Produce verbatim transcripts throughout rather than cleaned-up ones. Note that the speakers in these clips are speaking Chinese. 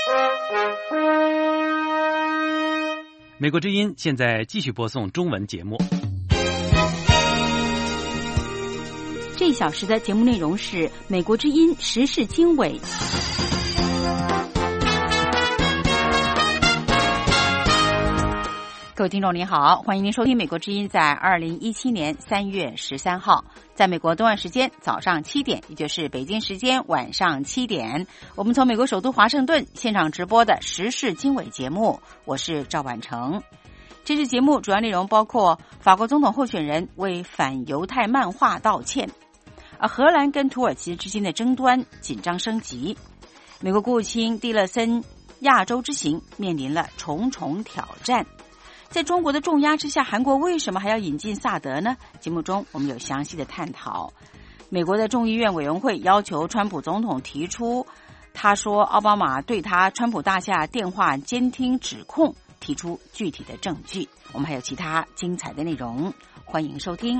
美国之音现在继续播送中文节目。 这一小时的节目内容是美国之音时事经纬。各位听众您好，欢迎您收听美国之音在二零一七年三月十三号，在美国东岸时间早上七点，也就是北京时间晚上七点，我们从美国首都华盛顿现场直播的时事经纬节目，我是赵婉成。这次节目主要内容包括法国总统候选人为反犹太漫画道歉，而荷兰跟土耳其之间的争端紧张升级，美国国务卿蒂勒森亚洲之行面临了重重挑战。在中国的重压之下，韩国为什么还要引进萨德呢？节目中我们有详细的探讨。美国的众议院委员会要求川普总统提出，他说奥巴马对他川普大厦电话监听指控提出具体的证据。我们还有其他精彩的内容，欢迎收听。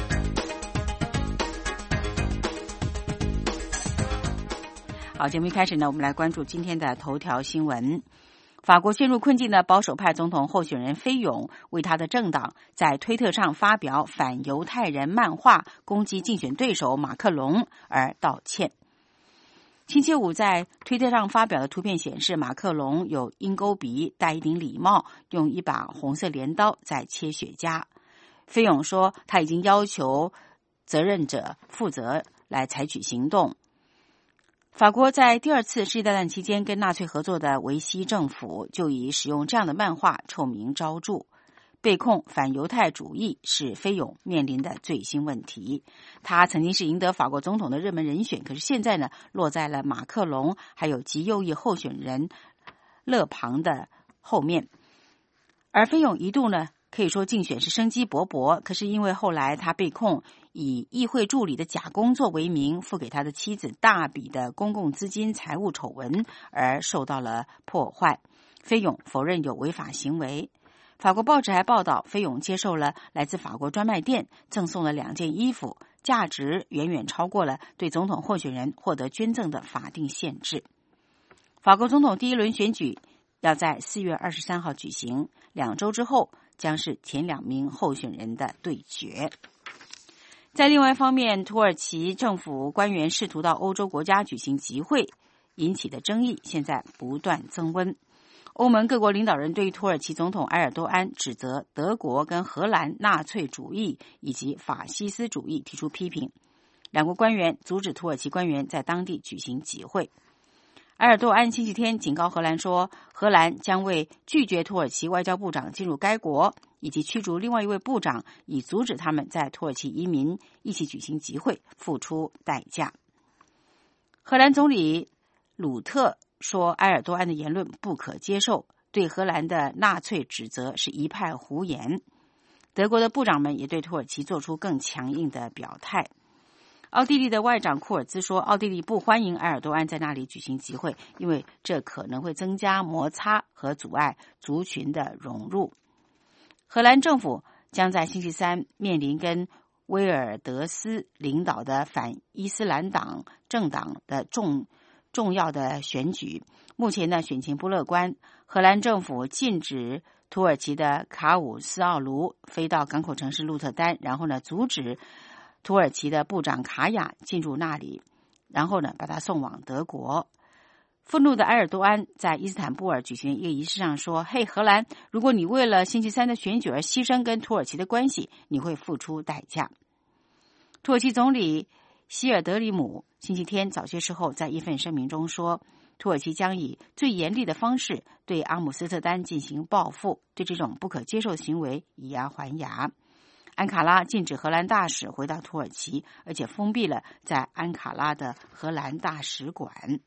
好，节目一开始呢，我们来关注今天的头条新闻。法国陷入困境的保守派总统候选人菲永为他的政党在推特上发表反犹太人漫画攻击竞选对手马克龙而道歉。星期五在推特上发表的图片显示，马克龙有鹰钩鼻，戴一顶礼帽，用一把红色镰刀在切雪茄。菲永说他已经要求责任者负责来采取行动。法国在第二次世界大战期间跟纳粹合作的维希政府就以使用这样的漫画臭名昭著，被控反犹太主义是菲永面临的最新问题。他曾经是赢得法国总统的热门人选，可是现在呢，落在了马克龙还有极右翼候选人勒庞的后面。而菲永一度呢，可以说竞选是生机勃勃，可是因为后来他被控以议会助理的假工作为名，付给他的妻子大笔的公共资金财务丑闻而受到了破坏。菲永否认有违法行为。法国报纸还报道，菲永接受了来自法国专卖店赠送了两件衣服，价值远远超过了对总统候选人获得捐赠的法定限制。法国总统第一轮选举要在四月二十三号举行，两周之后将是前两名候选人的对决。在另外一方面，土耳其政府官员试图到欧洲国家举行集会，引起的争议现在不断增温。欧盟各国领导人对土耳其总统埃尔多安指责德国跟荷兰纳粹主义以及法西斯主义提出批评，两国官员阻止土耳其官员在当地举行集会。埃尔多安星期天警告荷兰说，荷兰将为拒绝土耳其外交部长进入该国以及驱逐另外一位部长，以阻止他们在土耳其移民一起举行集会付出代价。荷兰总理鲁特说，埃尔多安的言论不可接受，对荷兰的纳粹指责是一派胡言。德国的部长们也对土耳其做出更强硬的表态。奥地利的外长库尔兹说，奥地利不欢迎埃尔多安在那里举行集会，因为这可能会增加摩擦和阻碍族群的融入。荷兰政府将在星期三面临跟威尔德斯领导的反伊斯兰党政党的重重要的选举。目前呢，选情不乐观。荷兰政府禁止土耳其的卡武斯奥卢飞到港口城市鹿特丹，然后呢，阻止土耳其的部长卡雅进入那里，然后呢，把他送往德国。愤怒的埃尔多安在伊斯坦布尔举行一个仪式上说，嘿，荷兰，如果你为了星期三的选举而牺牲跟土耳其的关系，你会付出代价。土耳其总理希尔德里姆星期天早些时候在一份声明中说，土耳其将以最严厉的方式对阿姆斯特丹进行报复，对这种不可接受的行为以牙还牙。安卡拉禁止荷兰大使回到土耳其，而且封闭了在安卡拉的荷兰大使馆。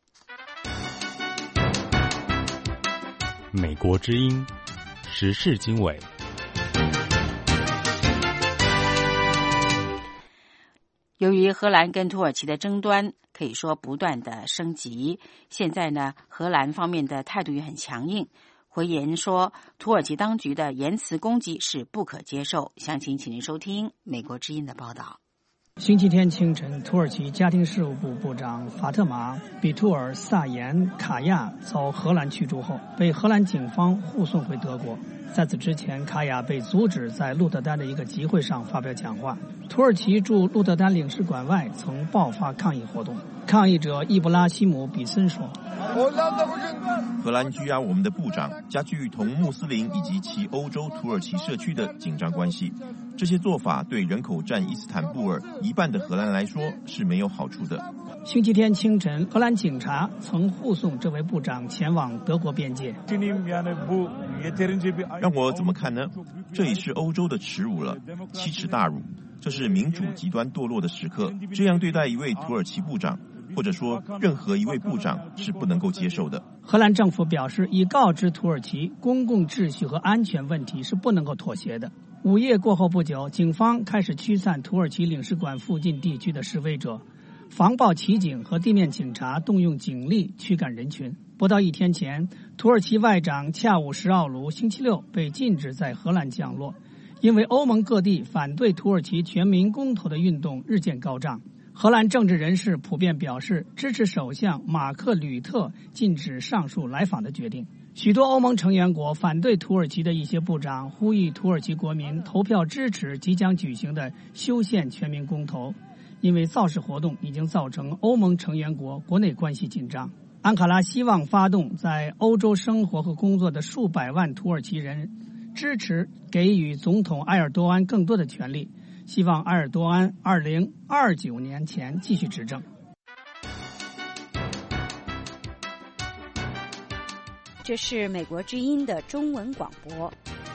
美国之音时事经纬。 由于荷兰跟土耳其的争端可以说不断的升级，现在呢，荷兰方面的态度也很强硬，回言说土耳其当局的言辞攻击是不可接受。详情请您收听美国之音的报道。 星期天清晨，土耳其家庭事务部部长法特玛·比图尔萨延卡亚遭荷兰驱逐后，被荷兰警方护送回德国。在此之前，卡亚被阻止在鹿特丹的一个集会上发表讲话。土耳其驻鹿特丹领事馆外曾爆发抗议活动。抗议者伊布拉希姆·比森说：“ 荷兰拘押我们的部长，加剧同穆斯林以及其欧洲土耳其社区的紧张关系。这些做法对人口占伊斯坦布尔一半的荷兰来说是没有好处的。” 星期天清晨，荷兰警察曾护送这位部长前往德国边界。 让我怎么看呢？这已是欧洲的耻辱了，奇耻大辱。这是民主极端堕落的时刻，这样对待一位土耳其部长，或者说任何一位部长是不能够接受的。 荷兰政府表示，已告知土耳其，公共秩序和安全问题是不能够妥协的。午夜过后不久，警方开始驱散土耳其领事馆附近地区的示威者，防暴骑警和地面警察动用警力驱赶人群。不到一天前，土耳其外长恰武什奥卢星期六被禁止在荷兰降落，因为欧盟各地反对土耳其全民公投的运动日渐高涨。荷兰政治人士普遍表示支持首相马克吕特禁止上述来访的决定。许多欧盟成员国反对土耳其的一些部长呼吁土耳其国民投票支持即将举行的修宪全民公投，因为造势活动已经造成欧盟成员国国内关系紧张。安卡拉希望发动在欧洲生活和工作的数百万土耳其人支持给予总统埃尔多安更多的权利，希望埃尔多安二零二九年前继续执政。 这是美国之音的中文广播。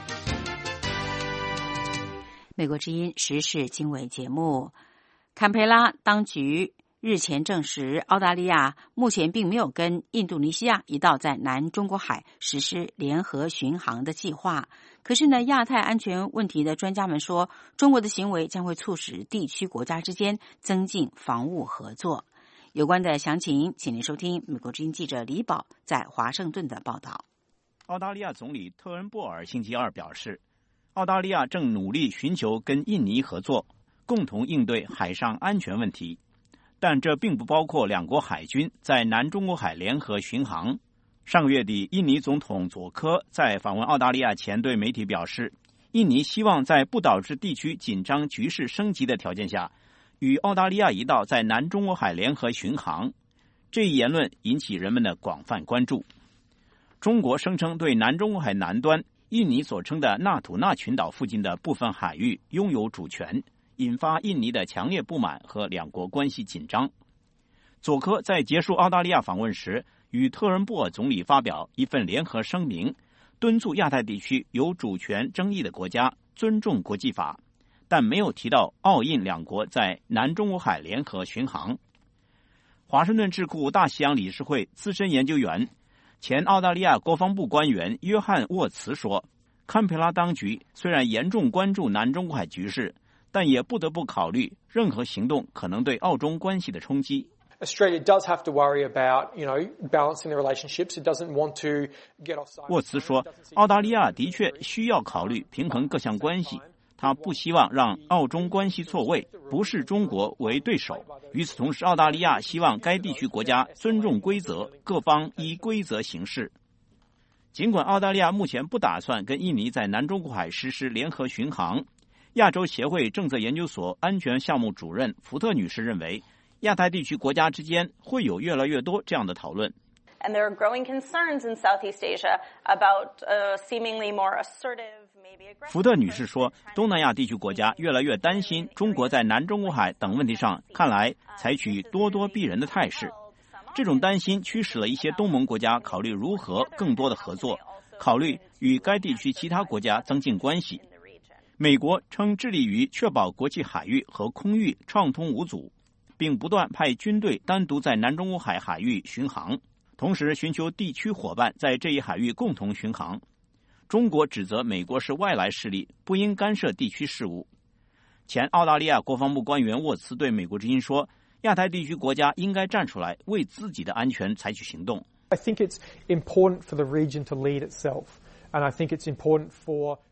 美国之音时事经纬节目，坎培拉当局日前证实，澳大利亚目前并没有跟印度尼西亚一道在南中国海实施联合巡航的计划。可是呢，亚太安全问题的专家们说，中国的行为将会促使地区国家之间增进防务合作。有关的详情，请您收听美国之音记者李宝在华盛顿的报道。 澳大利亚总理特恩布尔星期二表示，澳大利亚正努力寻求跟印尼合作，共同应对海上安全问题，但这并不包括两国海军在南中国海联合巡航。上个月底，印尼总统佐科在访问澳大利亚前对媒体表示，印尼希望在不导致地区紧张局势升级的条件下，与澳大利亚一道在南中国海联合巡航。这一言论引起人们的广泛关注。中国声称对南中国海南端印尼所称的纳土纳群岛附近的部分海域拥有主权，引发印尼的强烈不满和两国关系紧张。佐科在结束澳大利亚访问时，与特恩布尔总理发表一份联合声明，敦促亚太地区有主权争议的国家尊重国际法，但没有提到澳印两国在南中国海联合巡航。华盛顿智库大西洋理事会资深研究员、前澳大利亚国防部官员约翰沃茨说，堪培拉当局虽然严重关注南中国海局势，但也不得不考虑任何行动可能对澳中关系的冲击。 Australia does have to worry about, you know, balancing the relationships. It doesn't want to get offside. 沃茨说，澳大利亚的确需要考虑平衡各项关系，他不希望让澳中关系错位，不视中国为对手。与此同时，澳大利亚希望该地区国家尊重规则，各方依规则行事。尽管澳大利亚目前不打算跟印尼在南中国海实施联合巡航，亚洲协会政策研究所安全项目主任福特女士认为，亚太地区国家之间会有越来越多这样的讨论。 And there are growing concerns in Southeast Asia about uh, seemingly more assertive, maybe aggressive. 福特女士说，东南亚地区国家越来越担心中国在南中国海等问题上看来采取咄咄逼人的态势。这种担心驱使了一些东盟国家考虑如何更多的合作，考虑与该地区其他国家增进关系。美国称致力于确保国际海域和空域畅通无阻，并不断派军队单独在南中国海海域巡航，同时寻求地区伙伴在这一海域共同巡航。中国指责美国是外来势力，不应干涉地区事务。前澳大利亚国防部官员沃茨对美国之音说，亚太地区国家应该站出来为自己的安全采取行动。 I think it's important for the region to lead itself, and I think it's important for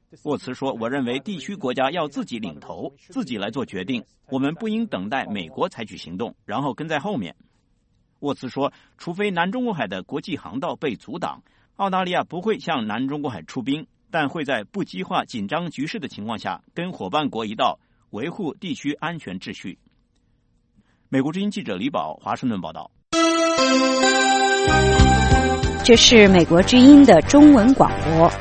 沃茨说，我认为地区国家要自己领头，自己来做决定，我们不应等待美国采取行动，然后跟在后面。沃茨说，除非南中国海的国际航道被阻挡，澳大利亚不会向南中国海出兵，但会在不激化紧张局势的情况下，跟伙伴国一道维护地区安全秩序。美国之音记者李宝华盛顿报道。 这是美国之音的中文广播。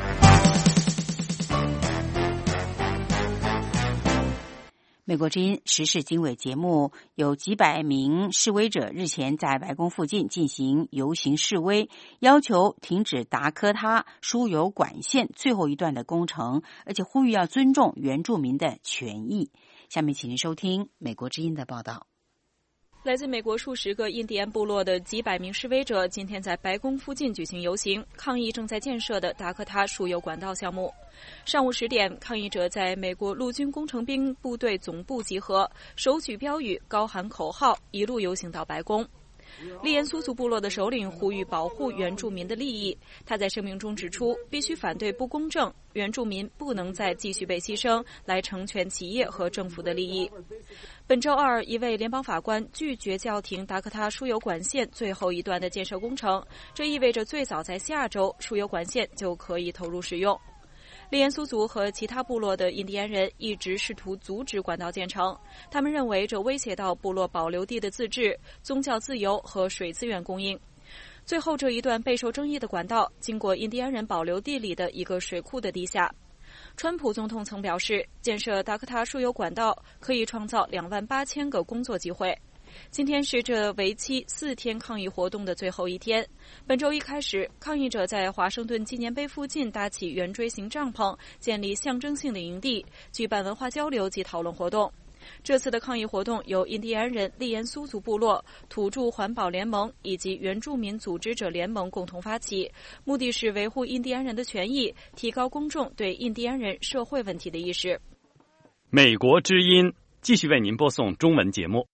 美国之音时事经纬节目，有几百名示威者日前在白宫附近进行游行示威，要求停止达科他输油管线最后一段的工程，而且呼吁要尊重原住民的权益。下面请您收听美国之音的报道。 来自美国数十个印第安部落的几百名示威者今天在白宫附近举行游行，抗议正在建设的达科他输油管道项目。上午十点，抗议者在美国陆军工程兵部队总部集合，手举标语，高喊口号，一路游行到白宫。利延苏族部落的首领呼吁保护原住民的利益。他在声明中指出，必须反对不公正，原住民不能再继续被牺牲来成全企业和政府的利益。本周二，一位联邦法官拒绝叫停达科他输油管线最后一段的建设工程，这意味着最早在下周输油管线就可以投入使用。利延苏族和其他部落的印第安人一直试图阻止管道建成，他们认为这威胁到部落保留地的自治、宗教自由和水资源供应。最后这一段备受争议的管道经过印第安人保留地里的一个水库的地下。川普总统曾表示，建设达科他输油管道可以创造两万八千个工作机会。今天是这为期四天抗议活动的最后一天。本周一开始，抗议者在华盛顿纪念碑附近搭起圆锥形帐篷，建立象征性的营地，举办文化交流及讨论活动。这次的抗议活动由印第安人利延苏族部落、土著环保联盟以及原住民组织者联盟共同发起，目的是维护印第安人的权益，提高公众对印第安人社会问题的意识。 美国之音继续为您播送中文节目。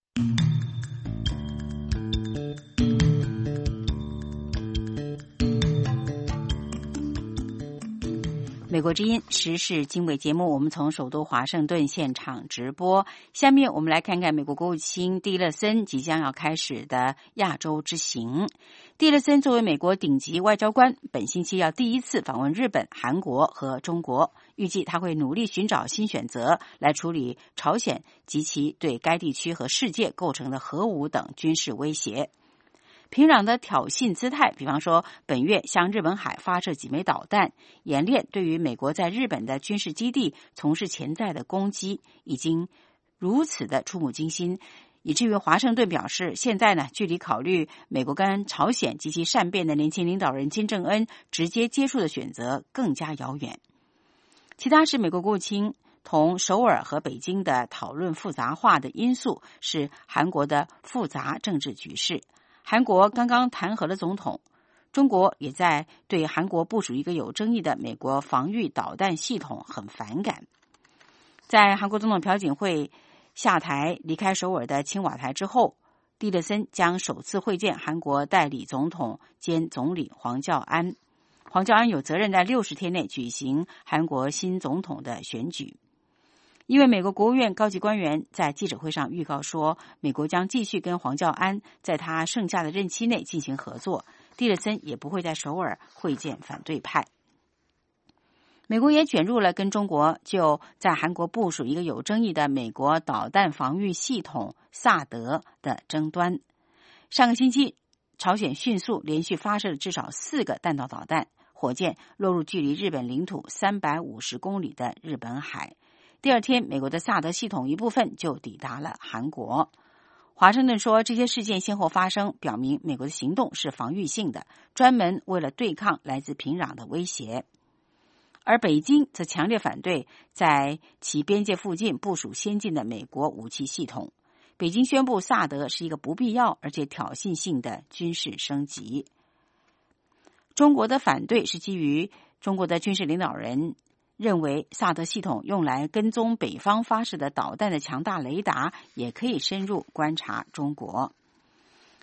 美国之音时事经纬节目，我们从首都华盛顿现场直播。下面我们来看看美国国务卿蒂勒森即将要开始的亚洲之行。蒂勒森作为美国顶级外交官，本星期要第一次访问日本、韩国和中国，预计他会努力寻找新选择来处理朝鲜及其对该地区和世界构成的核武等军事威胁。平壤的挑衅姿态，比方说本月向日本海发射几枚导弹，演练对于美国在日本的军事基地从事潜在的攻击，已经如此的触目惊心，以至于华盛顿表示，现在呢，距离考虑美国跟朝鲜及其善变的年轻领导人金正恩直接接触的选择更加遥远。其他是美国国务卿同首尔和北京的讨论复杂化的因素是韩国的复杂政治局势。韩国刚刚弹劾了总统，中国也在对韩国部署一个有争议的美国防御导弹系统很反感。在韩国总统朴槿惠下台离开首尔的青瓦台之后，蒂勒森将首次会见韩国代理总统兼总理黄教安。黄教安有责任在六十天内举行韩国新总统的选举。一位美国国务院高级官员在记者会上预告说，美国将继续跟黄教安在他剩下的任期内进行合作，蒂勒森也不会在首尔会见反对派。美国也卷入了跟中国就在韩国部署一个有争议的美国导弹防御系统萨德的争端。上个星期，朝鲜迅速连续发射了至少四个弹道导弹，火箭落入距离日本领土三百五十公里的日本海。第二天，美国的萨德系统一部分就抵达了韩国。华盛顿说，这些事件先后发生，表明美国的行动是防御性的，专门为了对抗来自平壤的威胁。而北京则强烈反对在其边界附近部署先进的美国武器系统。北京宣布萨德是一个不必要而且挑衅性的军事升级。中国的反对是基于中国的军事领导人认为萨德系统用来跟踪北方发射的导弹的强大雷达也可以深入观察中国。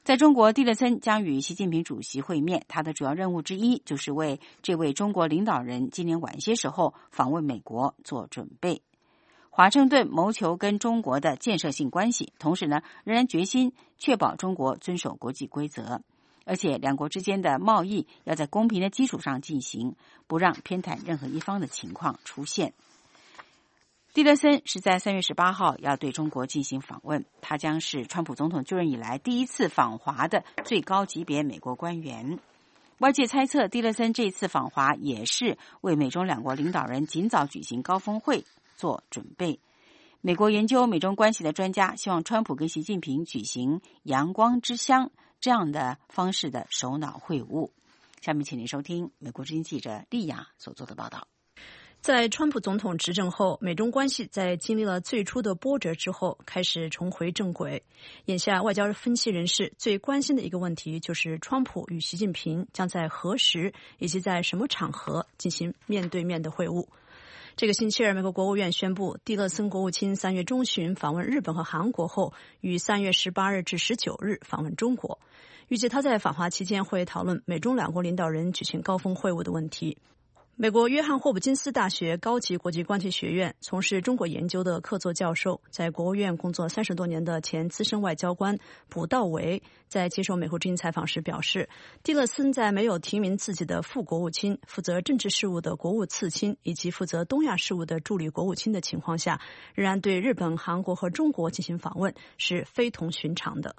在中国，蒂勒森将与习近平主席会面，他的主要任务之一就是为这位中国领导人今年晚些时候访问美国做准备。华盛顿谋求跟中国的建设性关系，同时呢，仍然决心确保中国遵守国际规则，而且两国之间的贸易要在公平的基础上进行，不让偏袒任何一方的情况出现。蒂勒森是在三月十八号要对中国进行访问，他将是川普总统就任以来第一次访华的最高级别美国官员。外界猜测，蒂勒森这次访华也是为美中两国领导人尽早举行高峰会做准备。美国研究美中关系的专家希望川普跟习近平举行阳光之乡这样的方式的首脑会晤。下面请您收听美国之音记者丽雅所做的报道。 在川普总统执政后，美中关系在经历了最初的波折之后开始重回正轨。眼下外交分析人士最关心的一个问题就是川普与习近平将在何时以及在什么场合进行面对面的会晤。这个星期二，美国国务院宣布，蒂勒森国务卿三月中旬访问日本和韩国后，于三月十八日至十九日访问中国。预计他在访华期间会讨论美中两国领导人举行高峰会晤的问题。美国约翰霍普金斯大学高级国际关系学院从事中国研究的客座教授，在国务院工作三十多年的前资深外交官卜道维在接受美国之音采访时表示，蒂勒森在没有提名自己的副国务卿、负责政治事务的国务次卿以及负责东亚事务的助理国务卿的情况下，仍然对日本、韩国和中国进行访问是非同寻常的。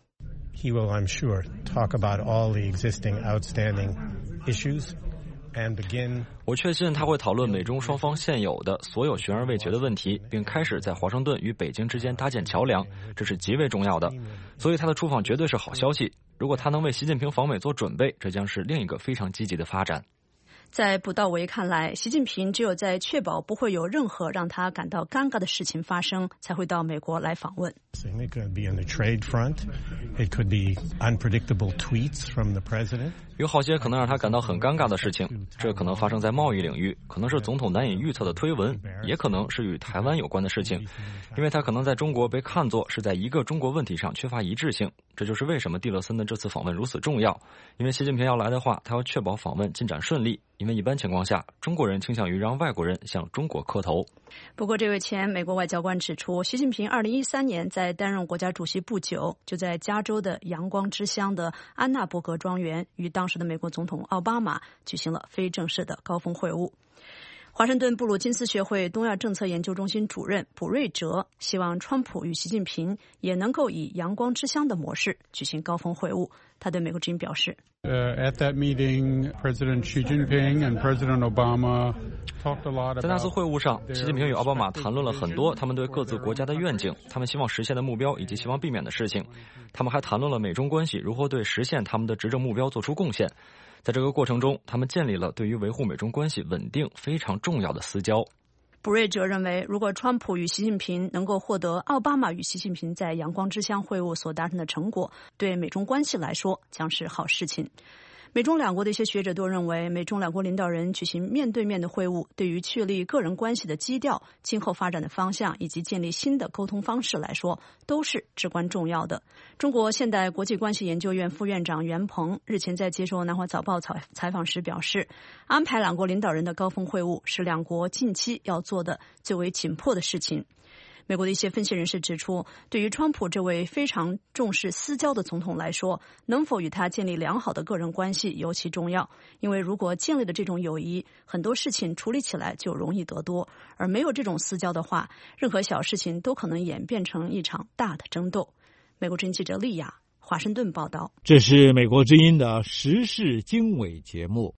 He will, I'm sure, talk about all the existing outstanding issues. 我确信他会讨论美中双方现有的所有悬而未决的问题，并开始在华盛顿与北京之间搭建桥梁，这是极为重要的。所以他的出访绝对是好消息。如果他能为习近平访美做准备，这将是另一个非常积极的发展。 在卜道维看来，习近平只有在确保不会有任何让他感到尴尬的事情发生，才会到美国来访问。 It could be on the trade front. It could be unpredictable tweets from the president. 有好些可能让他感到很尴尬的事情，这可能发生在贸易领域，可能是总统难以预测的推文，也可能是与台湾有关的事情，因为他可能在中国被看作是在一个中国问题上缺乏一致性。这就是为什么蒂勒森的这次访问如此重要，因为习近平要来的话，他要确保访问进展顺利，因为一般情况下，中国人倾向于让外国人向中国磕头。 不过这位前美国外交官指出，习近平二零一三年在担任国家主席不久，就在加州的阳光之乡的安纳伯格庄园与当时的美国总统奥巴马举行了非正式的高峰会晤。华盛顿布鲁金斯学会东亚政策研究中心主任卜瑞哲希望川普与习近平也能够以阳光之乡的模式举行高峰会晤。他对美国之音表示， Uh, at that meeting, President Xi Jinping and President Obama talked a lot about. 在那次会晤上，习近平与奥巴马谈论了很多他们对各自国家的愿景，他们希望实现的目标以及希望避免的事情。他们还谈论了美中关系如何对实现他们的执政目标做出贡献。在这个过程中，他们建立了对于维护美中关系稳定非常重要的私交。 卜瑞哲认为，如果川普与习近平能够获得奥巴马与习近平在阳光之乡会晤所达成的成果，对美中关系来说将是好事情。美中两国的一些学者都认为，美中两国领导人举行面对面的会晤，对于确立个人关系的基调、今后发展的方向以及建立新的沟通方式来说，都是至关重要的。中国现代国际关系研究院副院长袁鹏日前在接受南华早报采访时表示，安排两国领导人的高峰会晤是两国近期要做的最为紧迫的事情。美国的一些分析人士指出，对于川普这位非常重视私交的总统来说，能否与他建立良好的个人关系尤其重要，因为如果建立了这种友谊，很多事情处理起来就容易得多，而没有这种私交的话，任何小事情都可能演变成一场大的争斗。美国之音记者丽雅，华盛顿报道。 这是美国之音的时事经纬节目。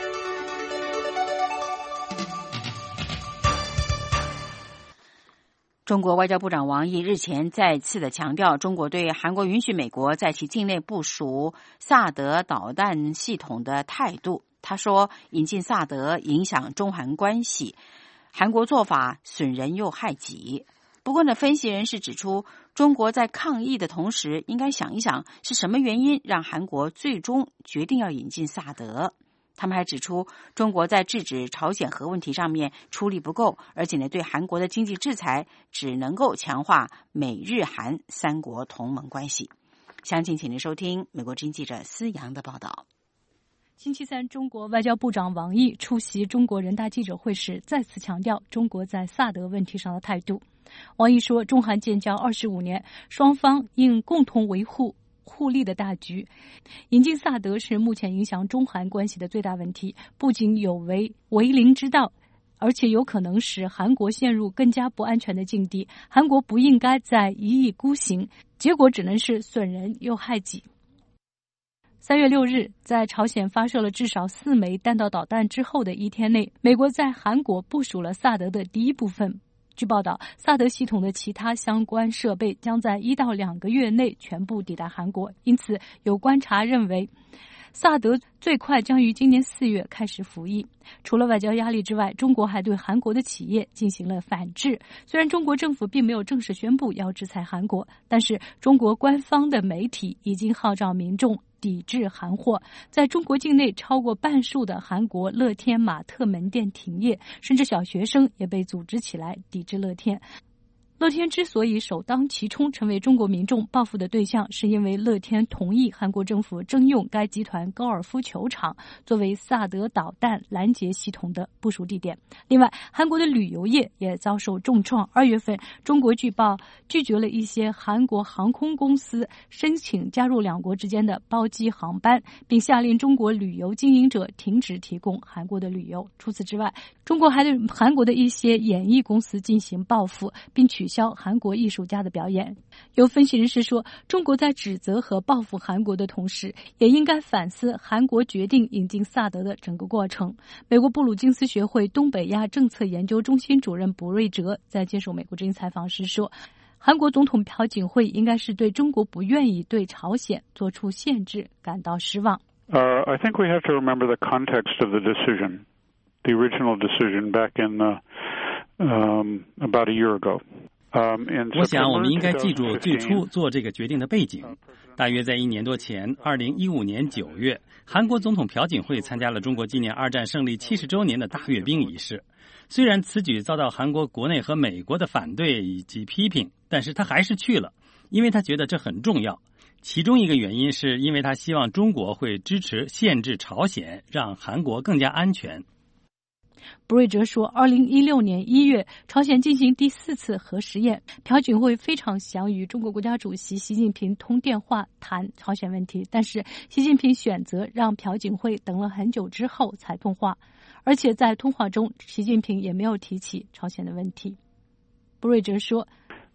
中国外交部长王毅日前再次的强调，中国对韩国允许美国在其境内部署萨德导弹系统的态度。他说，引进萨德影响中韩关系，韩国做法损人又害己。不过呢，分析人士指出，中国在抗议的同时，应该想一想是什么原因让韩国最终决定要引进萨德。他们还指出，中国在制止朝鲜核问题上面出力不够，而且呢，对韩国的经济制裁只能够强化美日韩三国同盟关系。 详情请您收听美国之音记者思阳的报道。 星期三，中国外交部长王毅出席中国人大记者会时，再次强调中国在萨德问题上的态度。王毅说，中韩建交二十五年，双方应共同维护互利的大局。引进萨德是目前影响中韩关系的最大问题，不仅有违为邻之道，而且有可能使韩国陷入更加不安全的境地。韩国不应该再一意孤行，结果只能是损人又害己。三月六日，在朝鲜发射了至少四枚弹道导弹之后的一天内，美国在韩国部署了萨德的第一部分。据报道，萨德系统的其他相关设备将在一到两个月内全部抵达韩国，因此有观察认为，萨德最快将于今年四月开始服役。除了外交压力之外，中国还对韩国的企业进行了反制。虽然中国政府并没有正式宣布要制裁韩国，但是中国官方的媒体已经号召民众抵制韩货。在中国境内，超过半数的韩国乐天玛特门店停业，甚至小学生也被组织起来抵制乐天。乐天之所以首当其冲成为中国民众报复的对象，是因为乐天同意韩国政府征用该集团高尔夫球场作为萨德导弹拦截系统的部署地点。另外，韩国的旅游业也遭受重创。二月份，中国据报拒绝了一些韩国航空公司申请加入两国之间的包机航班，并下令中国旅游经营者停止提供韩国的旅游。除此之外，中国还对韩国的一些演艺公司进行报复，并取消韩国艺术家的表演。有分析人士说，中国在指责和报复韩国的同时，也应该反思韩国决定引进萨德的整个过程。美国布鲁金斯学会东北亚政策研究中心主任卜瑞哲在接受美国之音采访时说，韩国总统朴槿惠应该是对中国不愿意对朝鲜做出限制感到失望。 Uh, I think we have to remember the context of the decision, the original decision back in uh, um, about a year ago. 我想我们应该记住最初做这个决定的背景。大约在一年多前，二零一五年九月，韩国总统朴槿惠参加了中国纪念二战胜利七十周年的大阅兵仪式。虽然此举遭到韩国国内和美国的反对以及批评，但是他还是去了，因为他觉得这很重要。其中一个原因是因为他希望中国会支持限制朝鲜，让韩国更加安全。 布瑞哲说，二零一六年一月，朝鲜进行第四次核试验，朴槿惠非常想与中国国家主席习近平通电话谈朝鲜问题，但是习近平选择让朴槿惠等了很久之后才通话，而且在通话中，习近平也没有提起朝鲜的问题。布瑞哲说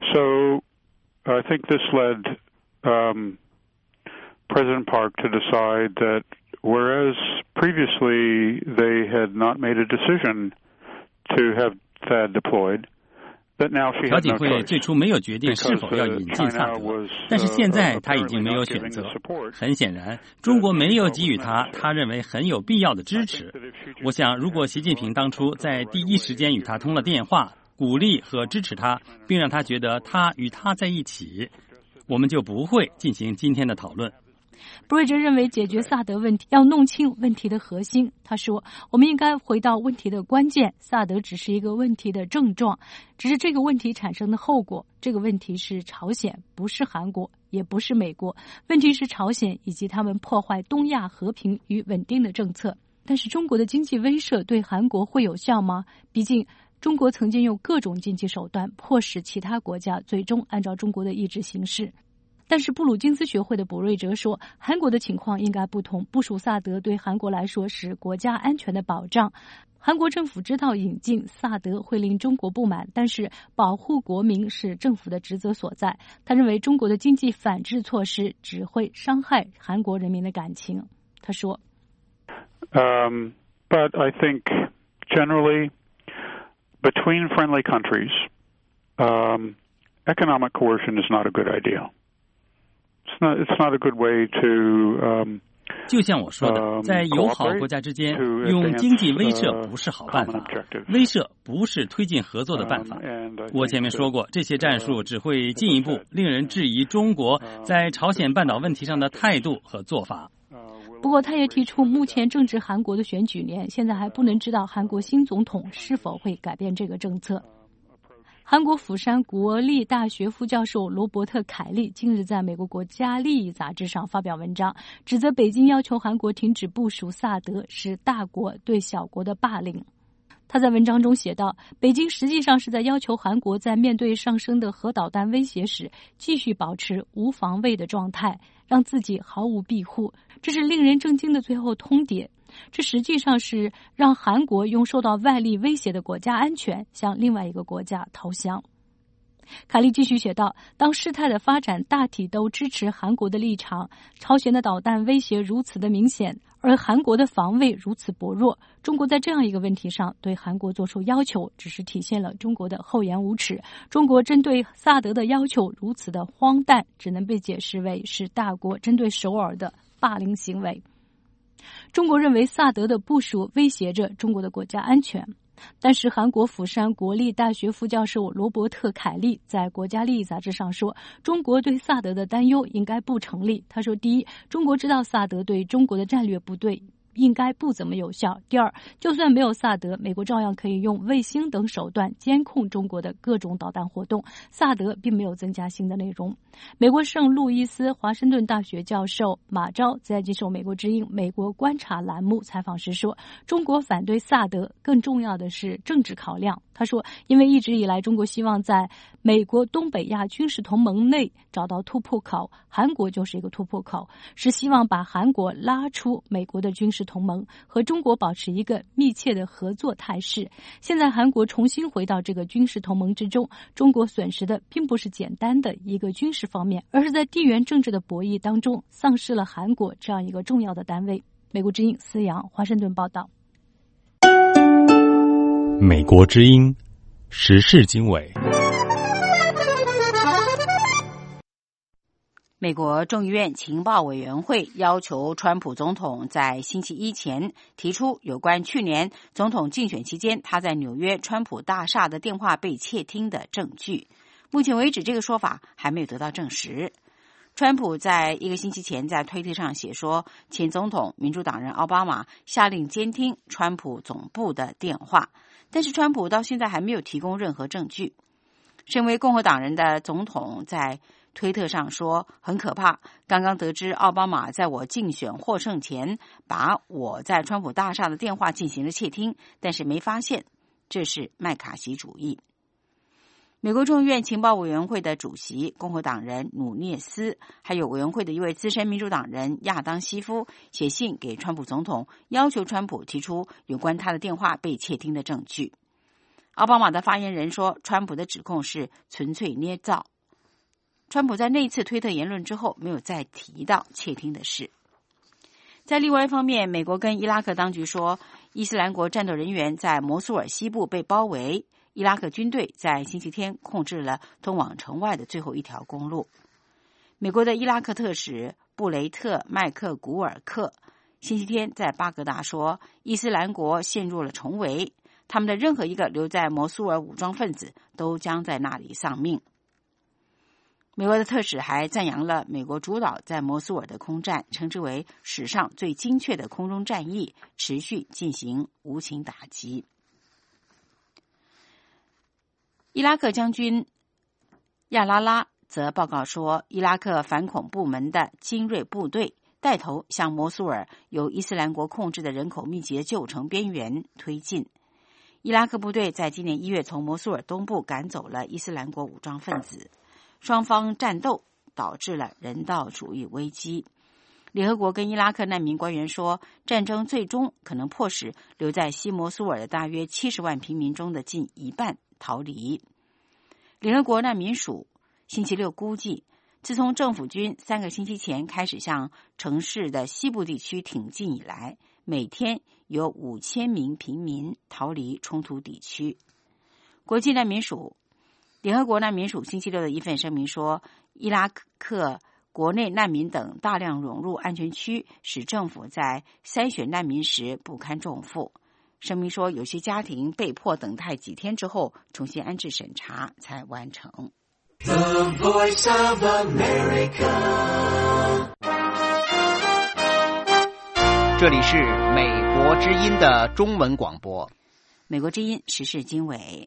So, I think this led um, President Park to decide that,Whereas previously they had not made a decision to have THAAD deployed, that now she 朴 had 槿 no 惠 choice. 最初没有决定是否要引进萨德，但是现在他已经没有选择。很显然，中国没有给予他他认为很有必要的支持。我想，如果习近平当初在第一时间与他通了电话，鼓励和支持他，并让他觉得他与他在一起，我们就不会进行今天的讨论。 布瑞哲认为，解决萨德问题要弄清问题的核心。他说，我们应该回到问题的关键，萨德只是一个问题的症状，只是这个问题产生的后果。这个问题是朝鲜，不是韩国，也不是美国。问题是朝鲜以及他们破坏东亚和平与稳定的政策。但是中国的经济威慑对韩国会有效吗？毕竟中国曾经用各种经济手段迫使其他国家最终按照中国的意志行事。但是布鲁金斯学会的卜瑞哲说，韩国的情况应该不同，部署萨德对韩国来说是国家安全的保障。韩国政府知道引进萨德会令中国不满，但是保护国民是政府的职责所在。他认为中国的经济反制措施只会伤害韩国人民的感情。他说 Um, but I think generally between friendly countries, um, economic coercion is not a good idea.It's not, it's not a good way to, um, 就像我说的，在友好国家之间，用经济威慑不是好办法，威慑不是推进合作的办法。我前面说过，这些战术只会进一步令人质疑中国在朝鲜半岛问题上的态度和做法。 不过，他也提出，目前正值韩国的选举年，现在还不能知道韩国新总统是否会改变这个政策。 韩国釜山国立大学副教授罗伯特·凯利近日在美国国家利益杂志上发表文章，指责北京要求韩国停止部署萨德是大国对小国的霸凌。他在文章中写道，北京实际上是在要求韩国在面对上升的核导弹威胁时继续保持无防卫的状态，让自己毫无庇护，这是令人震惊的最后通牒。这实际上是让韩国用受到外力威胁的国家安全向另外一个国家投降。凯利继续写道，当事态的发展大体都支持韩国的立场，朝鲜的导弹威胁如此的明显，而韩国的防卫如此薄弱，中国在这样一个问题上对韩国做出要求，只是体现了中国的厚颜无耻。中国针对萨德的要求如此的荒诞，只能被解释为是大国针对首尔的霸凌行为。中国认为萨德的部署威胁着中国的国家安全，但是韩国釜山国立大学副教授罗伯特·凯利在国家利益杂志上说，中国对萨德的担忧应该不成立。他说，第一，中国知道萨德对中国的战略部队应该不怎么有效。第二，就算没有萨德，美国照样可以用卫星等手段监控中国的各种导弹活动，萨德并没有增加新的内容。美国圣路易斯华盛顿大学教授马昭在接受美国之音美国观察栏目采访时说，中国反对萨德更重要的是政治考量。他说，因为一直以来中国希望在美国东北亚军事同盟内找到突破口，韩国就是一个突破口，是希望把韩国拉出美国的军事同盟，和中国保持一个密切的合作态势。现在韩国重新回到这个军事同盟之中，中国损失的并不是简单的一个军事方面，而是在地缘政治的博弈当中丧失了韩国这样一个重要的单位。美国之音思阳华盛顿报道。 美国之音时事经纬。 美国众议院情报委员会要求川普总统在星期一前提出有关去年总统竞选期间他在纽约川普大厦的电话被窃听的证据。目前为止，这个说法还没有得到证实。川普在一个星期前在推特上写说，前总统民主党人奥巴马下令监听川普总部的电话，但是川普到现在还没有提供任何证据。身为共和党人的总统在推特上说，很可怕，刚刚得知奥巴马在我竞选获胜前把我在川普大厦的电话进行了窃听，但是没发现，这是麦卡锡主义。美国众议院情报委员会的主席共和党人努涅斯，还有委员会的一位资深民主党人亚当西夫写信给川普总统，要求川普提出有关他的电话被窃听的证据。奥巴马的发言人说，川普的指控是纯粹捏造。川普在那次推特言论之后没有再提到窃听的事。在另外一方面，美国跟伊拉克当局说，伊斯兰国战斗人员在摩苏尔西部被包围，伊拉克军队在星期天控制了通往城外的最后一条公路。美国的伊拉克特使布雷特·麦克古尔克星期天在巴格达说，伊斯兰国陷入了重围，他们的任何一个留在摩苏尔武装分子都将在那里丧命。美国的特使还赞扬了美国主导在摩苏尔的空战，称之为史上最精确的空中战役，持续进行无情打击。伊拉克将军亚拉拉则报告说，伊拉克反恐部门的精锐部队带头向摩苏尔由伊斯兰国控制的人口密集的旧城边缘推进。伊拉克部队在今年一月从摩苏尔东部赶走了伊斯兰国武装分子，双方战斗导致了人道主义危机。联合国跟伊拉克难民官员说，战争最终可能迫使留在西摩苏尔的大约七十万平民中的近一半逃离。联合国难民署星期六估计，自从政府军三个星期前开始向城市的西部地区挺进以来，每天有五千名平民逃离冲突地区。国际难民署联合国难民署星期六的一份声明说，伊拉克国内难民等大量涌入安全区，使政府在筛选难民时不堪重负。声明说，有些家庭被迫等待几天之后重新安置审查才完成。The Voice of America， 这里是美国之音的中文广播。 美国之音时事经纬。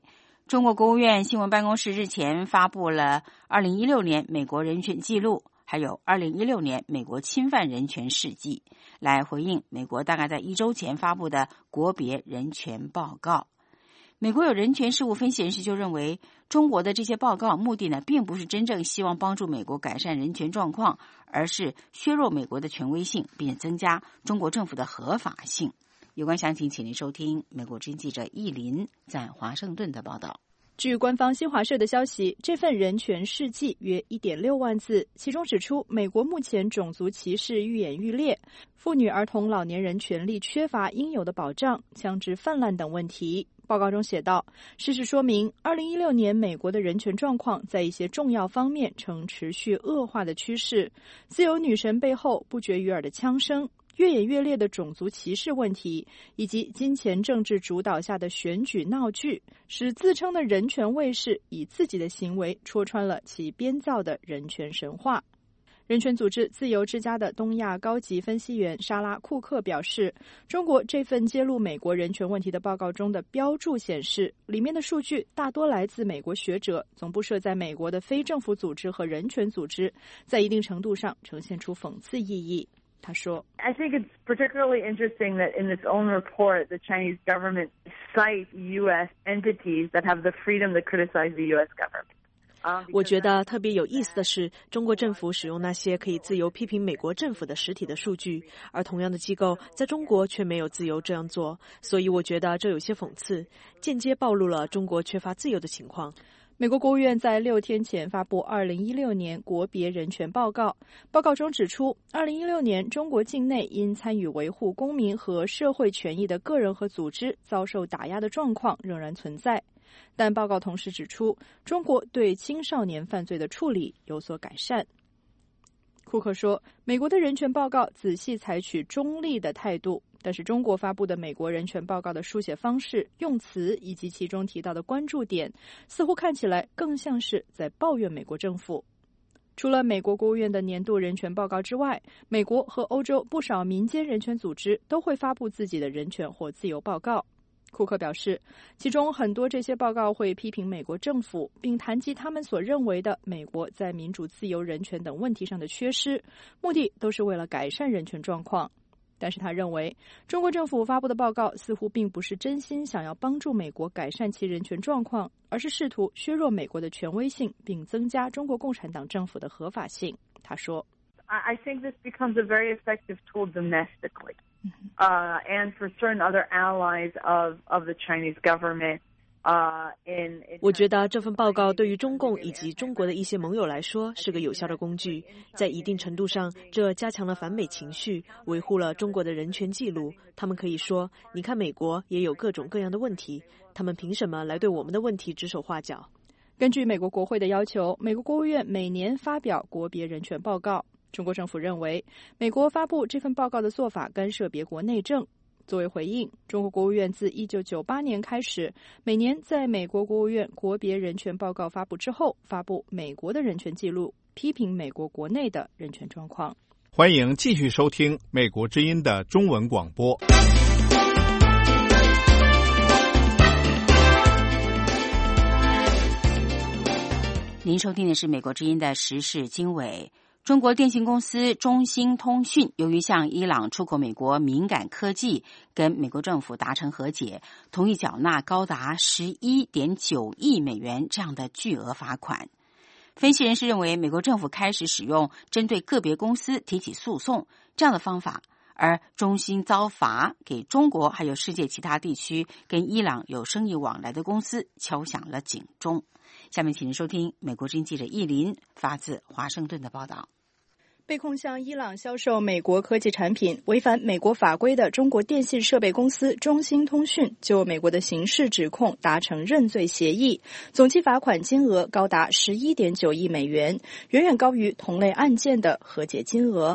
中国国务院新闻办公室日前发布了二零一六年美国人权记录，还有二零一六年美国侵犯人权事迹，来回应美国大概在一周前发布的国别人权报告。美国有人权事务分析人士就认为，中国的这些报告目的呢，并不是真正希望帮助美国改善人权状况，而是削弱美国的权威性，并且增加中国政府的合法性。有关详情，请您收听美国之音记者易林在华盛顿的报道。 据官方新华社的消息，这份人权事迹约 一点六万字，其中指出美国目前种族歧视愈演愈烈，妇女、儿童、老年人权利缺乏应有的保障，枪支泛滥等问题。报告中写道，事实说明二零一六年美国的人权状况在一些重要方面呈持续恶化的趋势，自由女神背后不绝于耳的枪声，越演越烈的种族歧视问题，以及金钱政治主导下的选举闹剧，使自称的人权卫士以自己的行为戳穿了其编造的人权神话。人权组织自由之家的东亚高级分析员莎拉·库克表示，中国这份揭露美国人权问题的报告中的标注显示，里面的数据大多来自美国学者，总部设在美国的非政府组织和人权组织，在一定程度上呈现出讽刺意义。他说 I think it's particularly interesting that in its own report, the Chinese government cites U S entities that have the freedom to criticize the U S government. 我觉得特别有意思的是，中国政府使用那些可以自由批评美国政府的实体的数据，而同样的机构在中国却没有自由这样做，所以我觉得这有些讽刺，间接暴露了中国缺乏自由的情况。美国国务院在六天前发布二零一六年国别人权报告，报告中指出，二零一六年中国境内因参与维护公民和社会权益的个人和组织遭受打压的状况仍然存在。但报告同时指出，中国对青少年犯罪的处理有所改善。库克说，美国的人权报告仔细采取中立的态度，但是中国发布的美国人权报告的书写方式、用词以及其中提到的关注点，似乎看起来更像是在抱怨美国政府。除了美国国务院的年度人权报告之外，美国和欧洲不少民间人权组织都会发布自己的人权或自由报告。库克表示，其中很多这些报告会批评美国政府，并谈及他们所认为的美国在民主、自由、人权等问题上的缺失，目的都是为了改善人权状况。但是他认为，中国政府发布的报告似乎并不是真心想要帮助美国改善其人权状况，而是试图削弱美国的权威性，并增加中国共产党政府的合法性。他说 I think this becomes a very effective tool domestically.Uh, and for certain other allies of, of the Chinese government, uh, in, in 我觉得这份报告对于中共以及中国的一些盟友来说是个有效的工具，在一定程度上，这加强了反美情绪，维护了中国的人权记录。他们可以说，你看美国也有各种各样的问题，他们凭什么来对我们的问题指手画脚？根据美国国会的要求，美国国务院每年发表国别人权报告。中国政府认为，美国发布这份报告的做法干涉别国内政。作为回应，中国国务院自一九九八年开始，每年在美国国务院国别人权报告发布之后，发布美国的人权记录，批评美国国内的人权状况。 欢迎继续收听美国之音的中文广播。 您收听的是美国之音的时事经纬。中国电信公司中兴通讯由于向伊朗出口美国敏感科技，跟美国政府达成和解，同意缴纳高达 十一点九亿美元这样的巨额罚款。分析人士认为，美国政府开始使用针对个别公司提起诉讼这样的方法，而中兴遭罚给中国还有世界其他地区跟伊朗有生意往来的公司敲响了警钟。下面请您收听美国之音记者易林发自华盛顿的报道。 被控向伊朗销售美国科技产品违反美国法规的中国电信设备公司中兴通讯就美国的刑事指控达成认罪协议，总计罚款金额高达 十一点九亿美元，远远高于同类案件的和解金额。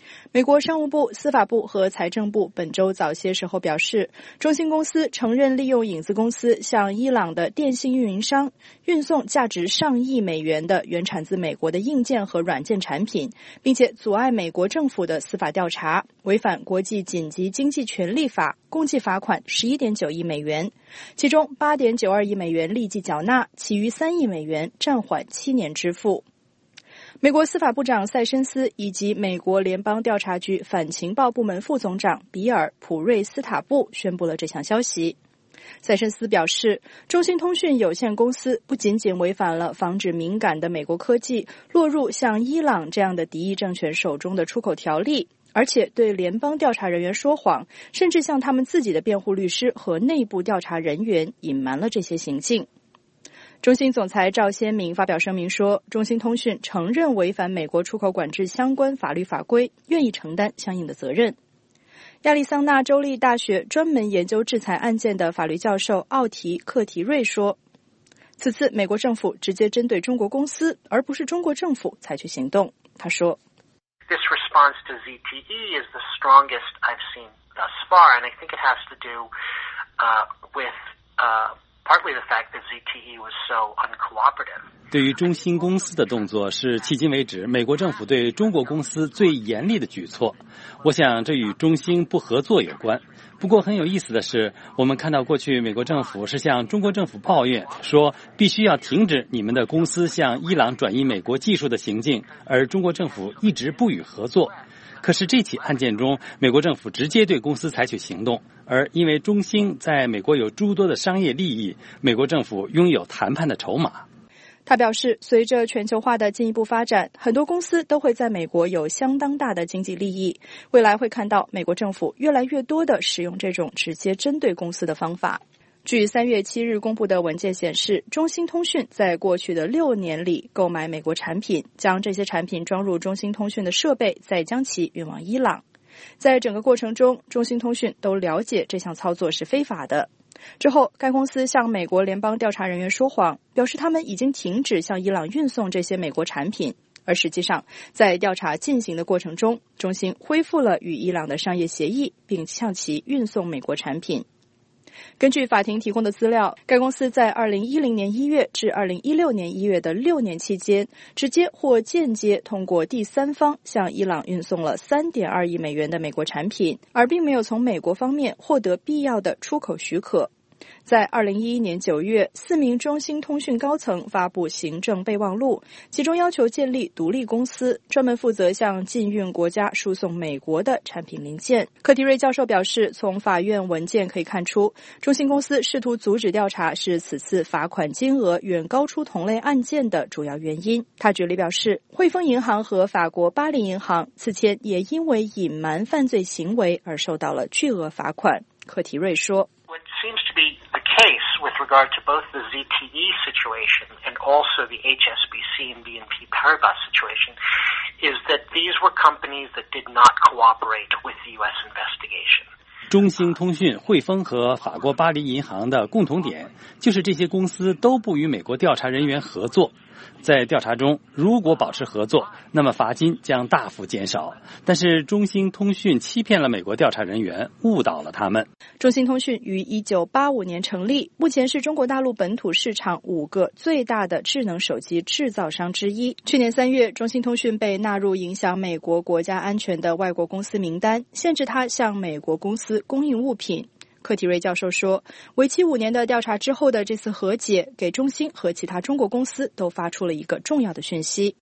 美国商务部、司法部和财政部本周早些时候表示，中兴公司承认利用影子公司向伊朗的电信运营商运送价值上亿美元的原产自美国的硬件和软件产品，并且阻碍美国政府的司法调查，违反国际紧急经济权利法，共计罚款 十一点九亿美元，其中 八点九二亿美元立即缴纳，其余三亿美元暂缓七年支付。美国司法部长塞申斯以及美国联邦调查局反情报部门副总长比尔·普瑞斯塔布宣布了这项消息。塞申斯表示，中兴通讯有限公司不仅仅违反了防止敏感的美国科技落入像伊朗这样的敌意政权手中的出口条例，而且对联邦调查人员说谎，甚至向他们自己的辩护律师和内部调查人员隐瞒了这些行径。中兴总裁赵先明发表声明说，中兴通讯承认违反美国出口管制相关法律法规，愿意承担相应的责任。亚利桑那州立大学专门研究制裁案件的法律教授奥提克提瑞说，此次美国政府直接针对中国公司，而不是中国政府采取行动。他说 This response to Z T E is the strongest I've seen thus far, and I think it has to do uh, with uh, partly the fact that Z T E was so uncooperative. 对于中兴公司的动作是迄今为止美国政府对中国公司最严厉的举措。我想这与中兴不合作有关。不过很有意思的是，我们看到过去美国政府是向中国政府抱怨，说必须要停止你们的公司向伊朗转移美国技术的行径，而中国政府一直不予合作。可是这起案件中，美国政府直接对公司采取行动，而因为中兴在美国有诸多的商业利益，美国政府拥有谈判的筹码。 他表示，随着全球化的进一步发展，很多公司都会在美国有相当大的经济利益，未来会看到美国政府越来越多地使用这种直接针对公司的方法。据三月七日公布的文件显示，中兴通讯在过去的六年里购买美国产品，将这些产品装入中兴通讯的设备，再将其运往伊朗。在整个过程中，中兴通讯都了解这项操作是非法的。之后，该公司向美国联邦调查人员说谎，表示他们已经停止向伊朗运送这些美国产品，而实际上，在调查进行的过程中，中兴恢复了与伊朗的商业协议，并向其运送美国产品。根据法庭提供的资料，该公司在二零一零年一月至二零一六年一月的六年期间，直接或间接通过第三方向伊朗运送了 三点二亿美元的美国产品，而并没有从美国方面获得必要的出口许可。在二零一一年九月，四名中兴通讯高层发布行政备忘录，其中要求建立独立公司，专门负责向禁运国家输送美国的产品零件。科提瑞教授表示，从法院文件可以看出，中兴公司试图阻止调查是此次罚款金额远高出同类案件的主要原因。他举例表示，汇丰银行和法国巴黎银行此前也因为隐瞒犯罪行为而受到了巨额罚款。科提瑞说 What seems to be the case with regard to both the Z T E situation and also the H S B C and B N P Paribas situation is that these were companies that did not cooperate with the U S investigation. 中兴通讯、汇丰和法国巴黎银行的共同点就是这些公司都不与美国调查人员合作。在调查中，如果保持合作，那么罚金将大幅减少。但是中兴通讯欺骗了美国调查人员，误导了他们。 中兴通讯于一九八五年成立，目前是中国大陆本土市场五个最大的智能手机制造商之一。去年三月，中兴通讯被纳入影响美国国家安全的外国公司名单，限制它向美国公司供应物品。科提瑞教授说，为期五年的调查之后的这次和解，给中兴和其他中国公司都发出了一个重要的讯息。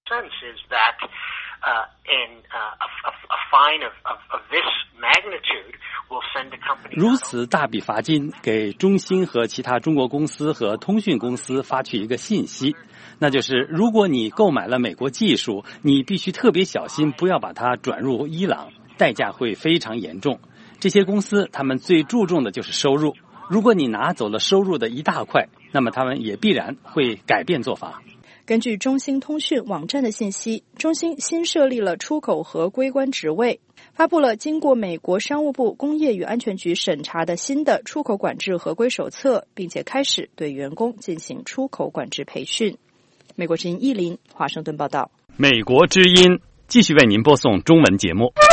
如此大笔罚金给中兴和其他中国公司和通讯公司发去一个信息，那就是如果你购买了美国技术，你必须特别小心，不要把它转入伊朗，代价会非常严重。这些公司他们最注重的就是收入，如果你拿走了收入的一大块，那么他们也必然会改变做法。 根据中兴通讯网站的信息，中兴新设立了出口合规官职位，发布了经过美国商务部工业与安全局审查的新的出口管制合规手册，并且开始对员工进行出口管制培训。美国之音一林华盛顿报道。 美国之音继续为您播送中文节目。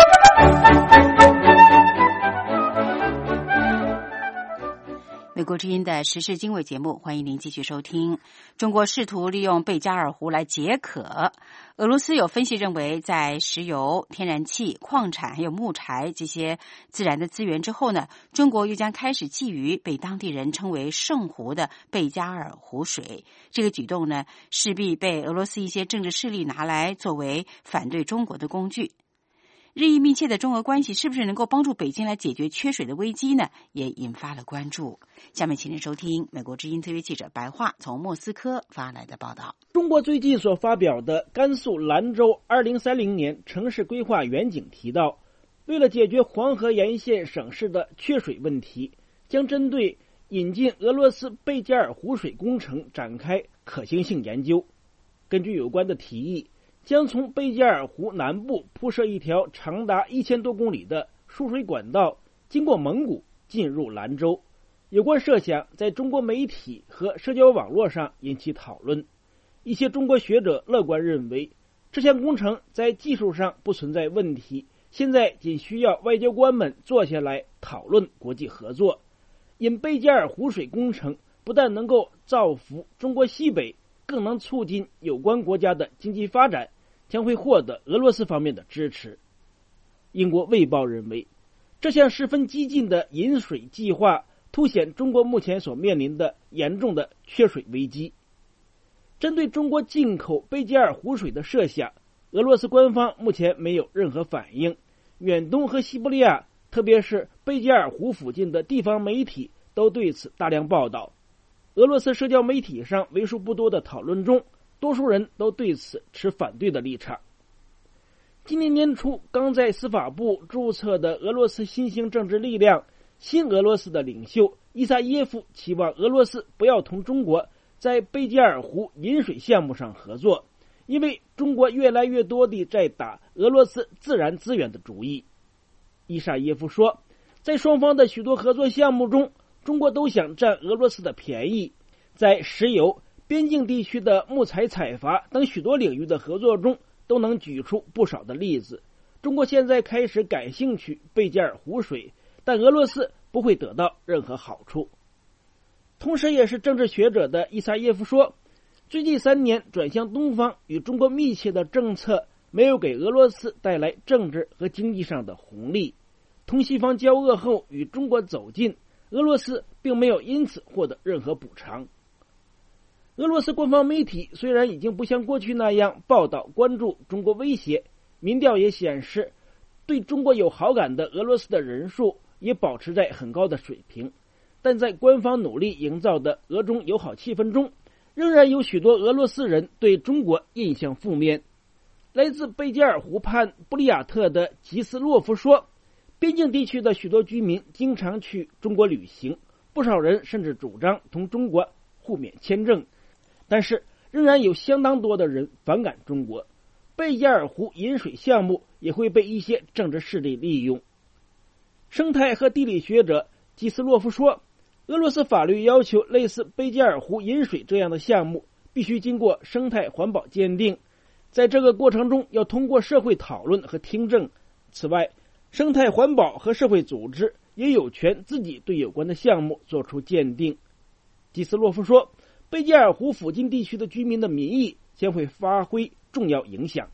美国之音的时事经纬节目，欢迎您继续收听。中国试图利用贝加尔湖来解渴。俄罗斯有分析认为，在石油、天然气、矿产还有木材这些自然的资源之后呢，中国又将开始觊觎被当地人称为圣湖的贝加尔湖水。这个举动呢，势必被俄罗斯一些政治势力拿来作为反对中国的工具。日益密切的中俄关系是不是能够帮助北京来解决缺水的危机呢？也引发了关注。下面请您收听美国之音特约记者白桦从莫斯科发来的报道。 中国最近所发表的甘肃兰州二零三零年城市规划远景提到，为了解决黄河沿线省市的缺水问题，将针对引进俄罗斯贝加尔湖水工程展开可行性研究。根据有关的提议，将从贝加尔湖南部铺设一条长达一千多公里的输水管道，经过蒙古进入兰州。有关设想在中国媒体和社交网络上引起讨论。一些中国学者乐观认为，这项工程在技术上不存在问题，现在仅需要外交官们坐下来讨论国际合作。引贝加尔湖水工程不但能够造福中国西北，更能促进有关国家的经济发展，将会获得俄罗斯方面的支持。英国卫报认为，这项十分激进的引水计划凸显中国目前所面临的严重的缺水危机。针对中国进口贝加尔湖水的设想，俄罗斯官方目前没有任何反应。远东和西伯利亚，特别是贝加尔湖附近的地方媒体都对此大量报道。俄罗斯社交媒体上为数不多的讨论中，多数人都对此持反对的立场。今年年初刚在司法部注册的俄罗斯新兴政治力量新俄罗斯的领袖伊萨耶夫期望俄罗斯不要同中国在贝加尔湖引水项目上合作，因为中国越来越多地在打俄罗斯自然资源的主意。伊萨耶夫说，在双方的许多合作项目中，中国都想占俄罗斯的便宜。在石油、边境地区的木材采伐等许多领域的合作中，都能举出不少的例子。中国现在开始感兴趣贝加尔湖水，但俄罗斯不会得到任何好处。同时也是政治学者的伊萨耶夫说，最近三年转向东方与中国密切的政策没有给俄罗斯带来政治和经济上的红利。同西方交恶后与中国走近，俄罗斯并没有因此获得任何补偿。俄罗斯官方媒体虽然已经不像过去那样报道关注中国威胁，民调也显示对中国有好感的俄罗斯的人数也保持在很高的水平，但在官方努力营造的俄中友好气氛中，仍然有许多俄罗斯人对中国印象负面。来自贝加尔湖畔布里亚特的吉斯洛夫说，边境地区的许多居民经常去中国旅行，不少人甚至主张同中国互免签证，但是仍然有相当多的人反感中国。贝加尔湖引水项目也会被一些政治势力利用。生态和地理学者基斯洛夫说，俄罗斯法律要求类似贝加尔湖引水这样的项目必须经过生态环保鉴定，在这个过程中要通过社会讨论和听证。此外，生态环保和社会组织也有权自己对有关的项目做出鉴定。基斯洛夫说，贝加尔湖附近地区的居民的民意将会发挥重要影响。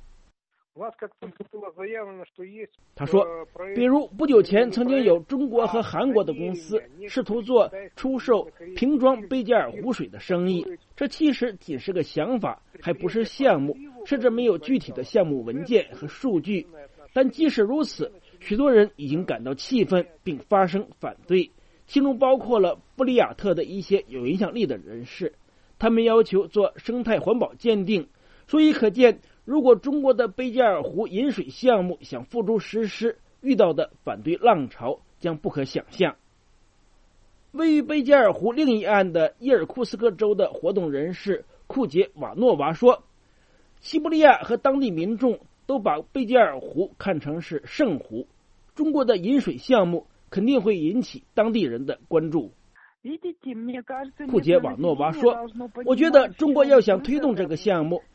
他说，比如不久前曾经有中国和韩国的公司试图做出售瓶装贝加尔湖水的生意，这其实仅是个想法，还不是项目，甚至没有具体的项目文件和数据。但即使如此，许多人已经感到气愤并发声反对，其中包括了布里亚特的一些有影响力的人士。他们要求做生态环保鉴定，所以可见，如果中国的贝加尔湖引水项目想付诸实施，遇到的反对浪潮将不可想象。位于贝加尔湖另一岸的伊尔库斯克州的活动人士库杰瓦诺娃说，西伯利亚和当地民众都把贝加尔湖看成是圣湖，中国的引水项目肯定会引起当地人的关注。库杰瓦诺娃说，我觉得中国要想推动这个项目，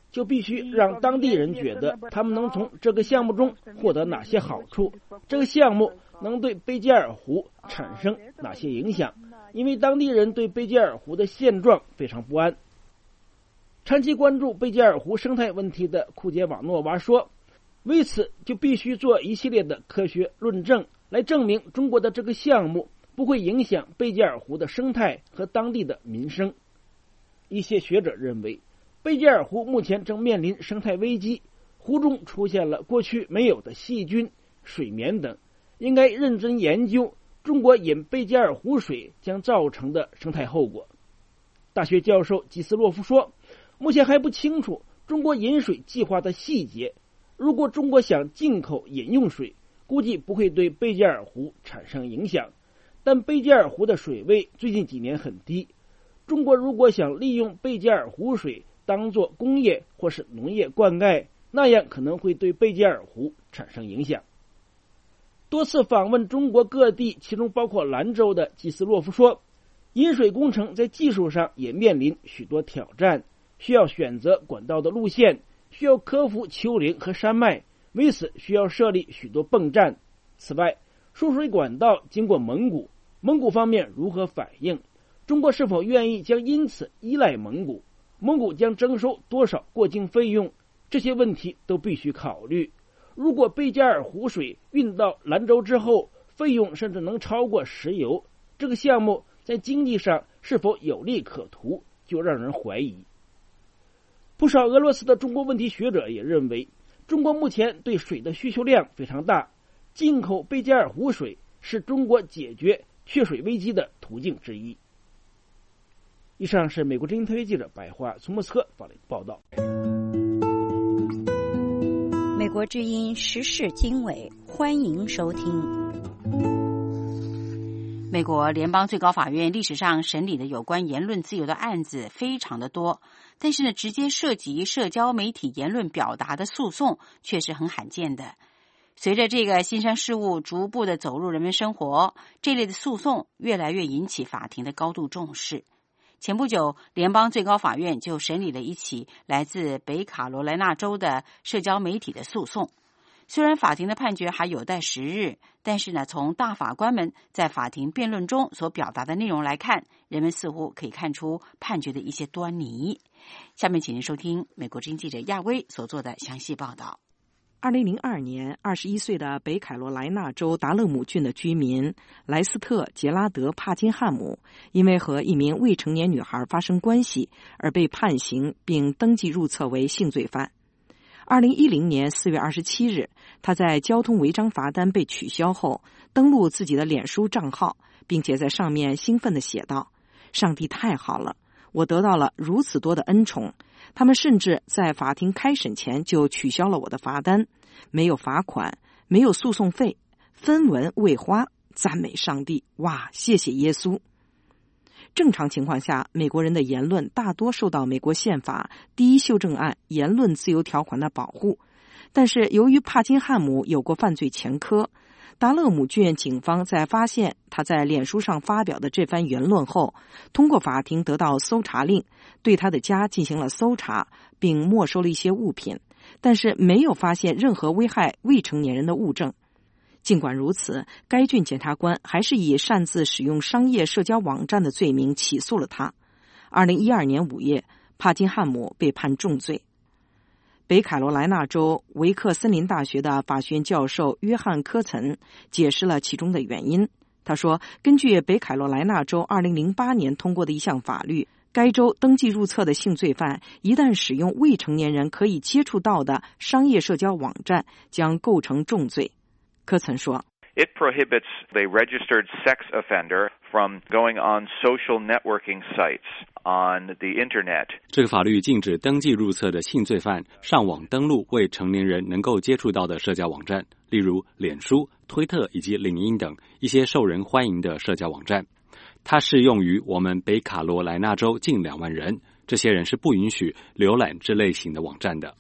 就必须让当地人觉得他们能从这个项目中获得哪些好处，这个项目能对贝加尔湖产生哪些影响，因为当地人对贝加尔湖的现状非常不安。长期关注贝加尔湖生态问题的库杰瓦诺娃说，为此就必须做一系列的科学论证，来证明中国的这个项目不会影响贝加尔湖的生态和当地的民生。一些学者认为，贝加尔湖目前正面临生态危机，湖中出现了过去没有的细菌、水绵等，应该认真研究中国饮贝加尔湖水将造成的生态后果。大学教授基斯洛夫说，目前还不清楚中国饮水计划的细节，如果中国想进口饮用水，估计不会对贝加尔湖产生影响，但贝加尔湖的水位最近几年很低，中国如果想利用贝加尔湖水当作工业或是农业灌溉，那样可能会对贝加尔湖产生影响。多次访问中国各地，其中包括兰州的基斯洛夫说，饮水工程在技术上也面临许多挑战，需要选择管道的路线，需要克服丘陵和山脉，为此需要设立许多泵站。此外，输水管道经过蒙古，蒙古方面如何反应？中国是否愿意将因此依赖蒙古？蒙古将征收多少过境费用？这些问题都必须考虑。如果贝加尔湖水运到兰州之后，费用甚至能超过石油，这个项目在经济上是否有利可图，就让人怀疑。不少俄罗斯的中国问题学者也认为，中国目前对水的需求量非常大，进口贝加尔湖水是中国解决缺水危机的途径之一。以上是美国之音特约记者白桦从莫斯科发来的报道。 美国之音时事经纬，欢迎收听。 美国联邦最高法院历史上审理的有关言论自由的案子非常的多，但是呢，直接涉及社交媒体言论表达的诉讼却是很罕见的。随着这个新生事物逐步的走入人们生活，这类的诉讼越来越引起法庭的高度重视。前不久，联邦最高法院就审理了一起来自北卡罗来纳州的社交媒体的诉讼。虽然法庭的判决还有待时日，但是呢，从大法官们在法庭辩论中所表达的内容来看，人们似乎可以看出判决的一些端倪。下面请您收听美国之音记者亚威所做的详细报道。 二零零二年，二十一岁的北卡罗来纳州达勒姆郡的居民莱斯特·杰拉德·帕金汉姆，因为和一名未成年女孩发生关系而被判刑并登记入册为性罪犯。二零一零年四月二十七日，他在交通违章罚单被取消后，登录自己的脸书账号，并且在上面兴奋地写道：“上帝太好了，我得到了如此多的恩宠。他们甚至在法庭开审前就取消了我的罚单，没有罚款，没有诉讼费，分文未花，赞美上帝！哇，谢谢耶稣！”正常情况下，美国人的言论大多受到美国宪法第一修正案言论自由条款的保护，但是由于帕金汉姆有过犯罪前科，达勒姆郡警方在发现他在脸书上发表的这番言论后，通过法庭得到搜查令，对他的家进行了搜查，并没收了一些物品，但是没有发现任何危害未成年人的物证。尽管如此，该郡检察官还是以擅自使用商业社交网站的罪名起诉了他。二零一二年五月，帕金汉姆被判重罪。北卡罗来纳州维克森林大学的法学院教授约翰·科岑解释了其中的原因。他说，根据北卡罗来纳州二零零八年通过的一项法律，该州登记入册的性罪犯一旦使用未成年人可以接触到的商业社交网站，将构成重罪。科岑说， It prohibits a registered sex offender from going on social networking sites on the internet. 这个法律禁止登记入册的性罪犯上网登录未成年人能够接触到的社交网站，例如脸书、推特以及领英等一些受人欢迎的社交网站。它适用于我们北卡罗来纳州近两万人，这些人是不允许浏览这类型的网站的。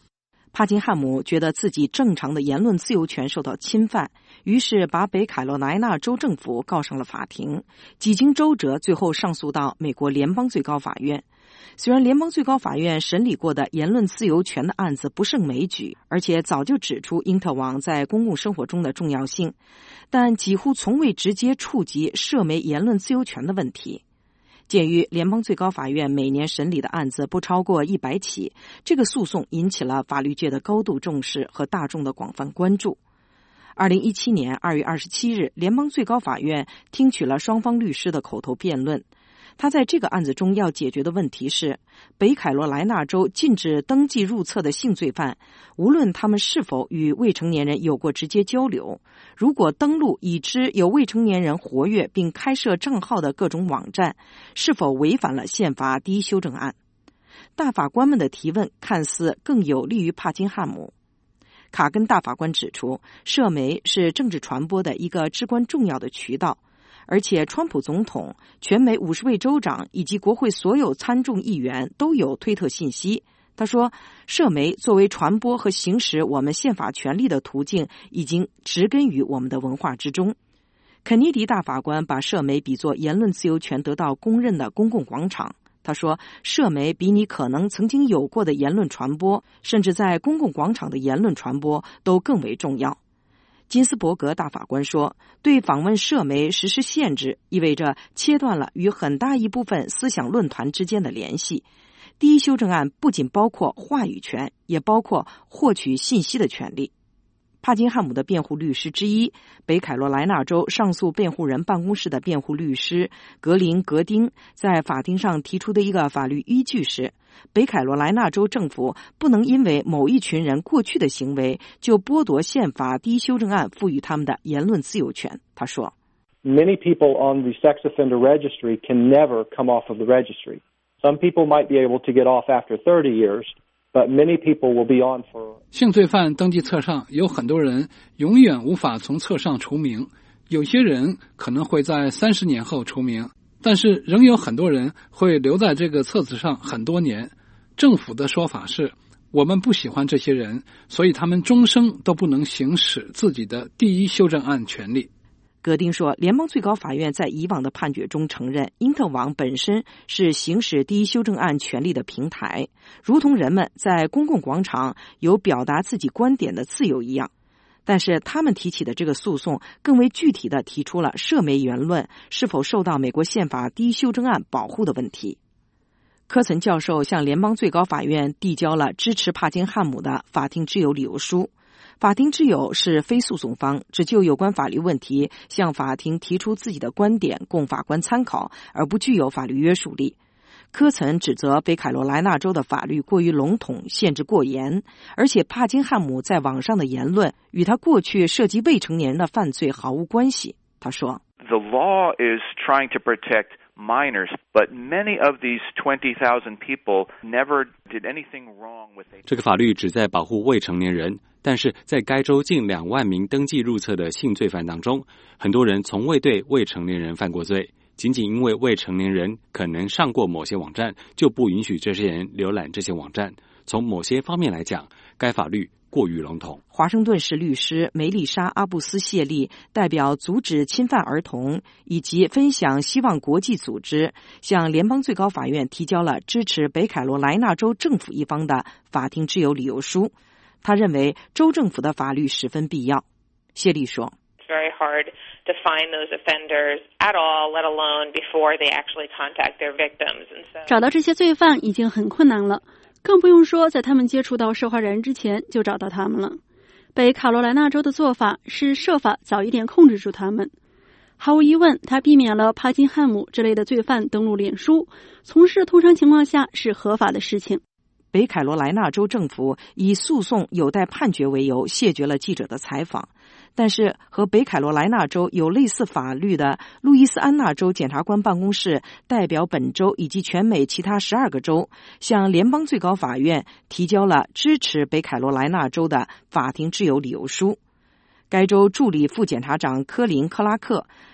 帕金汉姆觉得自己正常的言论自由权受到侵犯，于是把北卡罗来纳州政府告上了法庭，几经周折，最后上诉到美国联邦最高法院。虽然联邦最高法院审理过的言论自由权的案子不胜枚举，而且早就指出因特网在公共生活中的重要性，但几乎从未直接触及社媒言论自由权的问题。鉴于联邦最高法院每年审理的案子不超过一百起，这个诉讼引起了法律界的高度重视和大众的广泛关注。二零一七年二月二十七日，联邦最高法院听取了双方律师的口头辩论。他在这个案子中要解决的问题是，北卡罗来纳州禁止登记入册的性罪犯，无论他们是否与未成年人有过直接交流，如果登录已知有未成年人活跃并开设账号的各种网站，是否违反了宪法第一修正案。大法官们的提问看似更有利于帕金汉姆。卡根大法官指出，社媒是政治传播的一个至关重要的渠道，而且川普总统、全美五十位州长以及国会所有参众议员都有推特信息。他说，社媒作为传播和行使我们宪法权利的途径，已经植根于我们的文化之中。肯尼迪大法官把社媒比作言论自由权得到公认的公共广场。他说，社媒比你可能曾经有过的言论传播，甚至在公共广场的言论传播都更为重要。金斯伯格大法官说，对访问社媒实施限制，意味着切断了与很大一部分思想论坛之间的联系。第一修正案不仅包括话语权，也包括获取信息的权利。帕金汉姆的辩护律师之一，北卡罗来纳州上诉辩护人办公室的辩护律师格林格丁在法庭上提出的一个法律依据是，北卡罗来纳州政府不能因为某一群人过去的行为就剥夺宪法第一修正案赋予他们的言论自由权。他说， Many people on the sex offender registry can never come off of the registry. Some people might be able to get off after thirty years.But many people will be on for 性罪犯登记册上有很多人永远无法从册上除名，有些人可能会在三十年后除名，但是仍有很多人会留在这个册子上很多年。政府的说法是，我们不喜欢这些人，所以他们终生都不能行使自己的第一修正案权利。 格丁说，联邦最高法院在以往的判决中承认，因特网本身是行使第一修正案权利的平台，如同人们在公共广场有表达自己观点的自由一样。但是他们提起的这个诉讼更为具体地提出了社媒言论是否受到美国宪法第一修正案保护的问题。科岑教授向联邦最高法院递交了支持帕金汉姆的法庭之友理由书。法庭之友是非诉讼方，只就有关法律问题向法庭提出自己的观点供法官参考，而不具有法律约束力。科岑指责北卡罗来纳州的法律过于笼统，限制过严，而且帕金汉姆在网上的言论与他过去涉及未成年人的犯罪毫无关系。他说， The law is trying to protect minors, but many of these twenty thousand people never did anything wrong with it. 这个法律旨在保护未成年人，但是在该州近两万名登记入册的性罪犯当中，很多人从未对未成年人犯过罪，仅仅因为未成年人可能上过某些网站，就不允许这些人浏览这些网站。从某些方面来讲，该法律过于笼统。 华盛顿市律师梅丽莎·阿布斯谢利代表阻止侵犯儿童以及分享希望国际组织，向联邦最高法院提交了支持北卡罗来纳州政府一方的法庭之友理由书。他认为州政府的法律十分必要。谢利说， It's very hard to find those offenders at all, let alone before they actually contact their victims. And so 找到这些罪犯已经很困难了，更不用说在他们接触到受害人之前就找到他们了。北卡罗来纳州的做法是设法早一点控制住他们。毫无疑问，他避免了帕金汉姆这类的罪犯登录脸书，从事通常情况下是合法的事情。 北卡罗来纳州政府以诉讼有待判决为由谢绝了记者的采访，但是和北卡罗来纳州有类似法律的路易斯安那州检察官办公室代表本州以及全美其他十二个州，向联邦最高法院提交了支持北卡罗来纳州的法庭之友理由书。该州助理副检察长科林·克拉克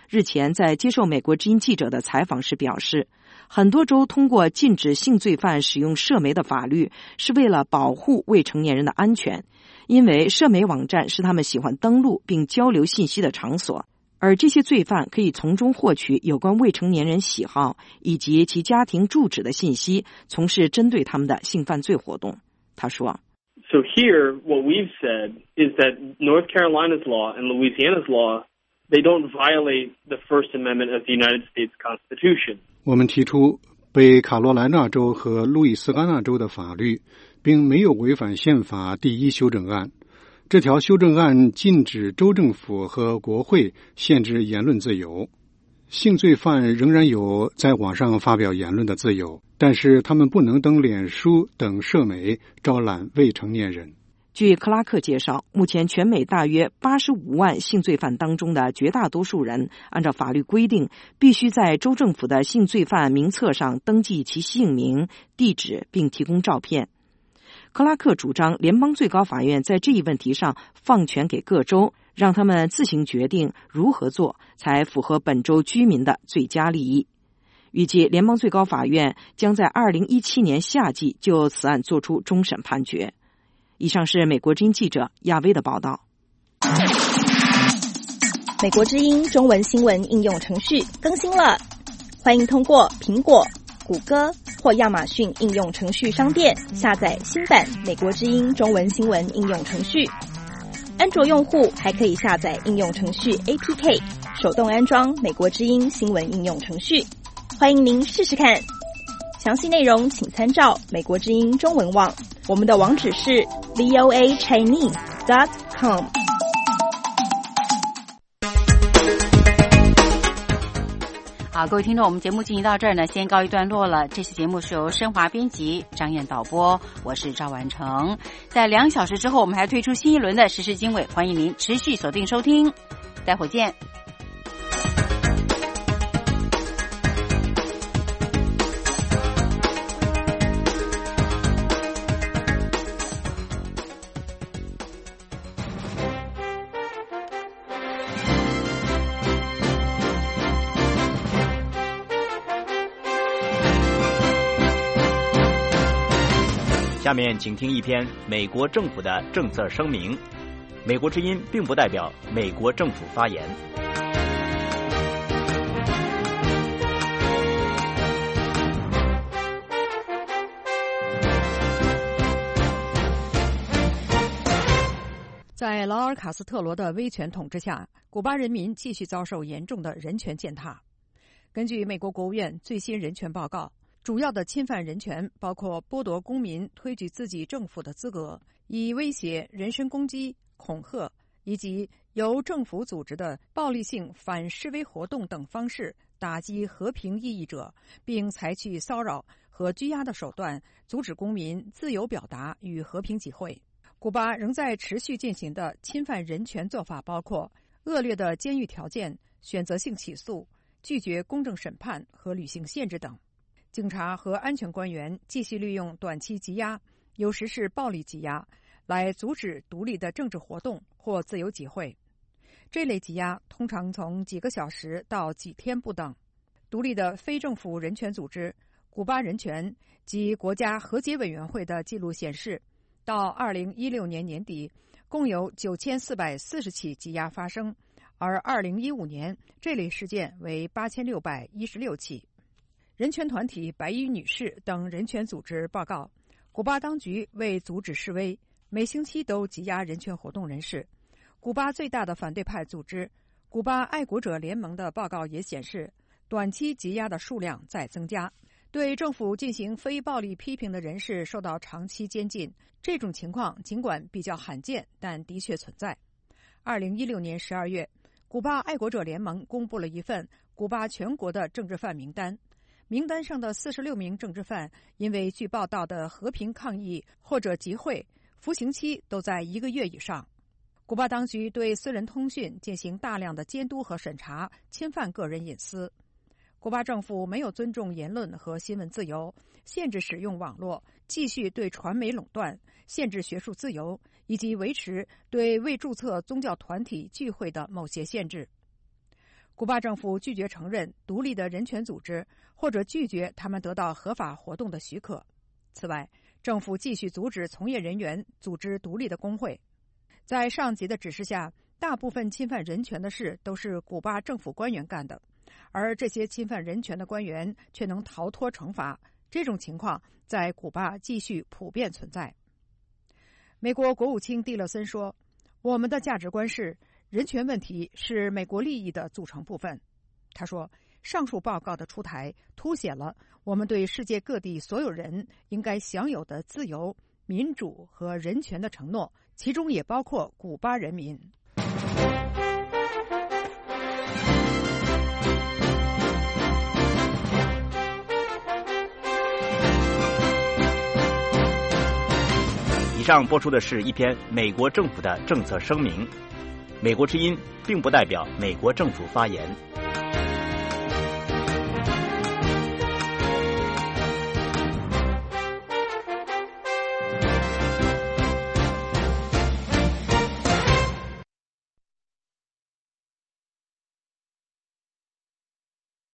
日前在接受美国之音记者的采访时表示，很多州通过禁止性罪犯使用社媒的法律是为了保护未成年人的安全，因为社媒网站是他们喜欢登录并交流信息的场所，而这些罪犯可以从中获取有关未成年人喜好以及其家庭住址的信息，从事针对他们的性犯罪活动。他说 So here, what we've said is that North Carolina's law and Louisiana's law, they don't violate the First Amendment of the United States Constitution. 我们提出，北卡罗来纳州和路易斯安那州的法律并没有违反宪法第一修正案。这条修正案禁止州政府和国会限制言论自由。性罪犯仍然有在网上发表言论的自由，但是他们不能登脸书等社媒招揽未成年人。 据克拉克介绍，目前全美大约八十五万性罪犯当中的绝大多数人，按照法律规定，必须在州政府的性罪犯名册上登记其姓名、地址，并提供照片。克拉克主张联邦最高法院在这一问题上放权给各州，让他们自行决定如何做才符合本州居民的最佳利益。预计联邦最高法院将在二零一七年夏季就此案作出终审判决。以上是美国之音记者亚薇的报道。 美国之音中文新闻应用程序更新了，欢迎通过苹果、谷歌或亚马逊应用程序商店下载新版美国之音中文新闻应用程序。安卓用户还可以下载应用程序 A P K， 手动安装美国之音新闻应用程序。欢迎您试试看。详细内容请参照美国之音中文网，我们的网址是 v o a chinese dot com。 好，各位听众，我们节目进行到这儿呢，先告一段落了。这期节目是由申华编辑、张燕导播，我是赵婉成。在两小时之后，我们还推出新一轮的时事经纬，欢迎您持续锁定收听。待会儿见。 下面请听一篇美国政府的政策声明。美国之音并不代表美国政府发言。 在劳尔·卡斯特罗的威权统治下，古巴人民继续遭受严重的人权践踏。根据美国国务院最新人权报告，主要的侵犯人权包括剥夺公民推举自己政府的资格，以威胁、人身攻击、恐吓以及由政府组织的暴力性反示威活动等方式打击和平异议者，并采取骚扰和拘押的手段阻止公民自由表达与和平集会。古巴仍在持续进行的侵犯人权做法包括恶劣的监狱条件、选择性起诉、拒绝公正审判和旅行限制等。警察和安全官员继续利用短期羁押，有时是暴力羁押，来阻止独立的政治活动或自由集会。这类羁押通常从几个小时到几天不等。独立的非政府人权组织古巴人权及国家和解委员会的记录显示，到二零一六年年底，共有九千四百四十起羁押发生，而二零一五年这类事件为八千六百一十六起。人权团体白衣女士等人权组织报告，古巴当局为阻止示威，每星期都羁押人权活动人士。古巴最大的反对派组织古巴爱国者联盟的报告也显示，短期羁押的数量在增加。对政府进行非暴力批评的人士受到长期监禁，这种情况尽管比较罕见，但的确存在。二零一六年十二月，古巴爱国者联盟公布了一份古巴全国的政治犯名单。名单上的四十六名政治犯因为据报道的和平抗议或者集会，服刑期都在一个月以上。古巴当局对私人通讯进行大量的监督和审查，侵犯个人隐私。古巴政府没有尊重言论和新闻自由，限制使用网络，继续对传媒垄断，限制学术自由，以及维持对未注册宗教团体聚会的某些限制。 古巴政府拒绝承认独立的人权组织，或者拒绝他们得到合法活动的许可。此外，政府继续阻止从业人员组织独立的工会。在上级的指示下，大部分侵犯人权的事都是古巴政府官员干的，而这些侵犯人权的官员却能逃脱惩罚。这种情况在古巴继续普遍存在。美国国务卿蒂勒森说，我们的价值观是人权问题是美国利益的组成部分。他说，上述报告的出台凸显了我们对世界各地所有人应该享有的自由、民主和人权的承诺，其中也包括古巴人民。 以上播出的是一篇美国政府的政策声明。美国之音并不代表美国政府发言。